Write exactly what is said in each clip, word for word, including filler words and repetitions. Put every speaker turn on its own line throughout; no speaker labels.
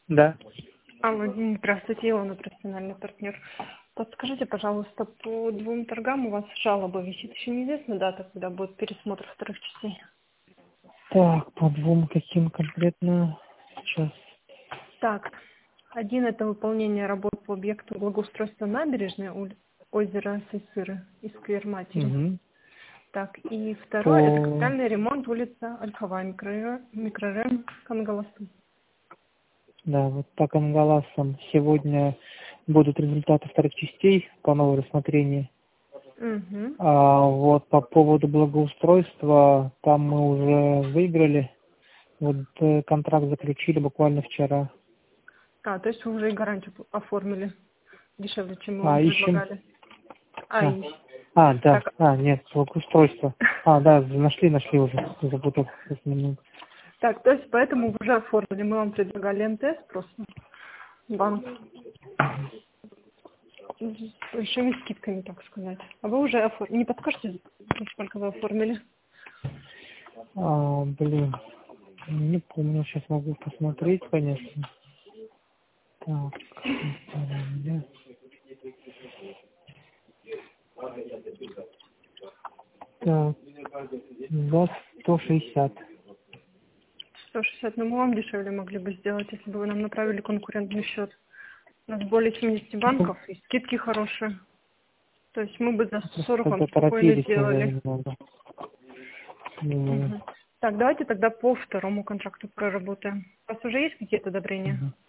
Да.
Алло, здравствуйте, Илона, профессиональный партнер. Подскажите, пожалуйста, по двум торгам у вас жалоба висит. Еще неизвестна дата, когда будет пересмотр вторых частей?
Так, по двум каким конкретно сейчас?
Так, один это выполнение работ по объекту благоустройства набережной ули- озера Сайсыры и сквер Матери.
Угу.
Так, и второй это
По...
капитальный ремонт улица Ольховая, микрорайон, микрорайон Кангаласы.
Да, вот по Кангаласам сегодня будут результаты вторых частей по новому рассмотрению.
Угу.
А вот по поводу благоустройства, там мы уже выиграли. Вот э, контракт заключили буквально вчера.
А, то есть вы уже и гарантию оформили дешевле, чем мы
А,
вам
ищем.
предлагали. А,
А,
и...
а, да.
Так,
А, нет, благоустройство. А, да, нашли, нашли уже. Запутался.
так, то есть поэтому вы уже оформили. Мы вам предлагали эн тэ эс просто, банк. С большими скидками, так сказать. А вы уже оформили. Не подскажете, сколько вы оформили?
А, блин, не помню, сейчас могу посмотреть, конечно. Так, где? Так, за сто шестьдесят.
сто шестьдесят, но мы вам дешевле могли бы сделать, если бы вы нам направили конкурентный счет. У нас более семидесяти банков, и скидки хорошие. То есть мы бы за сто сорок
Просто
вам спокойно
поторопились уже
сделали.
немного. Думаю.
Мгм. Так, давайте тогда по второму контракту проработаем. У вас уже есть какие-то одобрения?
Мгм.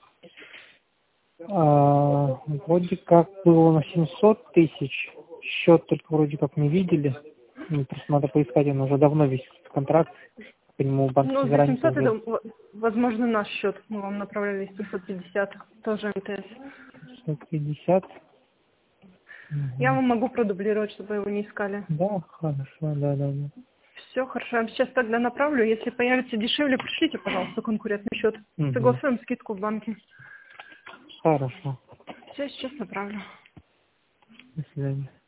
А, вроде как было на семьсот тысяч. Счет только вроде как не видели. Ну, просто надо поискать, он уже давно висит контракт. По нему
Ну,
банковская
за
гарантия
семьсот это,
уже
в- возможно, наш счет. Мы вам направляли семьсот пятьдесят, тоже эн тэ эс.
сто пятьдесят.
Я
Мгм.
вам могу продублировать, чтобы вы его не искали.
Да, хорошо, да, да, да.
Все, хорошо. Я вам сейчас тогда направлю. Если появится дешевле, пришлите, пожалуйста, конкурентный счет.
Мгм.
Согласуем скидку в банке.
Хорошо.
Все, сейчас направлю.
До свидания.